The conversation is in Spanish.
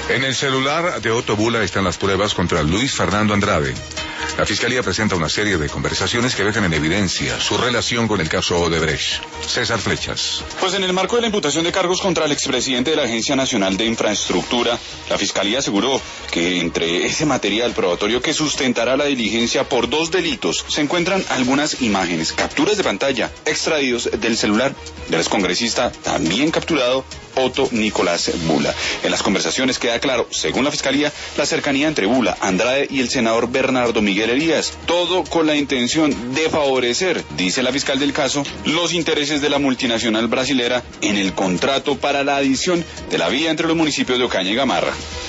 En el celular de Otto Bula están las pruebas contra Luis Fernando Andrade. La Fiscalía presenta una serie de conversaciones que dejan en evidencia su relación con el caso Odebrecht. César Flechas. Pues en el marco de la imputación de cargos contra el expresidente de la Agencia Nacional de Infraestructura, la Fiscalía aseguró que entre ese material probatorio que sustentará la diligencia por 2 delitos se encuentran algunas imágenes, capturas de pantalla extraídos del celular del excongresista también capturado Otto Nicolás Bula. En las conversaciones queda claro, según la Fiscalía, la cercanía entre Bula, Andrade y el senador Bernardo Miguel Elías, todo con la intención de favorecer, dice la fiscal del caso, los intereses de la multinacional brasilera en el contrato para la adición de la vía entre los municipios de Ocaña y Gamarra.